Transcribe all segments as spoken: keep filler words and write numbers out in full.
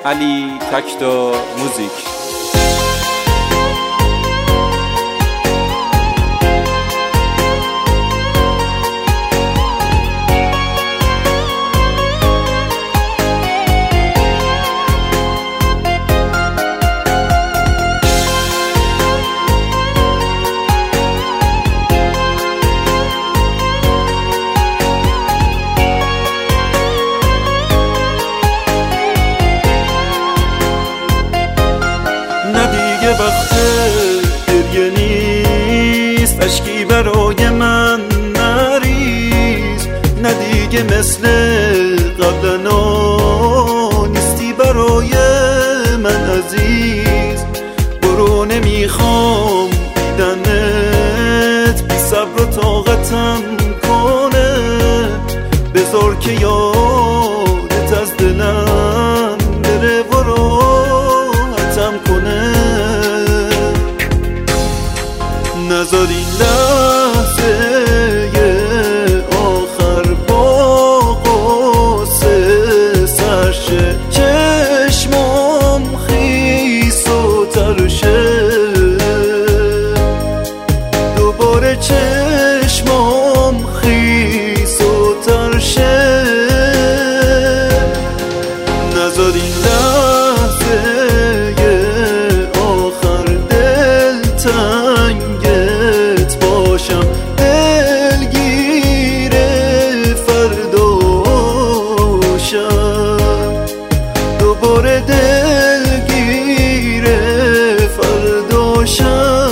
علی تکتا موزیک. وقت گریه نیست، اشکی برای من نریز. نه دیگه مثل قبلا نیستی برای من عزیز. برو نمیخوام دیدنت، بی صبر و طاقتم کنه. بذار که یادت از دلم بره و راحتم کنه. نذار این لحظه آخر با قصه سرشه. چشمام خیس و ترشه، دوباره چشمام خیس و ترشه. نذار این لحظه آخر دل تنگت باشم. دلگیر فرداشم، دوباره دلگیر فرداشم.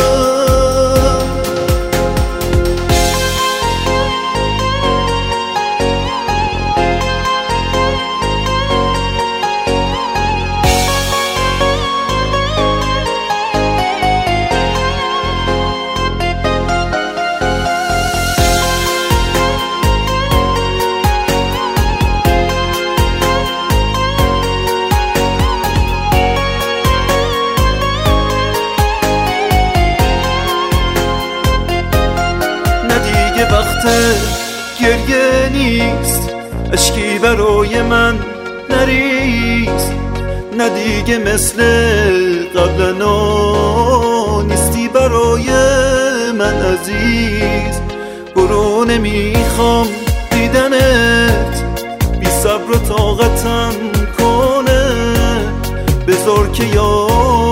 وقت گریه نیست، اشکی برای من نریز. نه دیگه مثل قبلا نیستی برای من عزیز. برو نمیخوام دیدنت، بی صبر و طاقتم کنه. بذار که یاد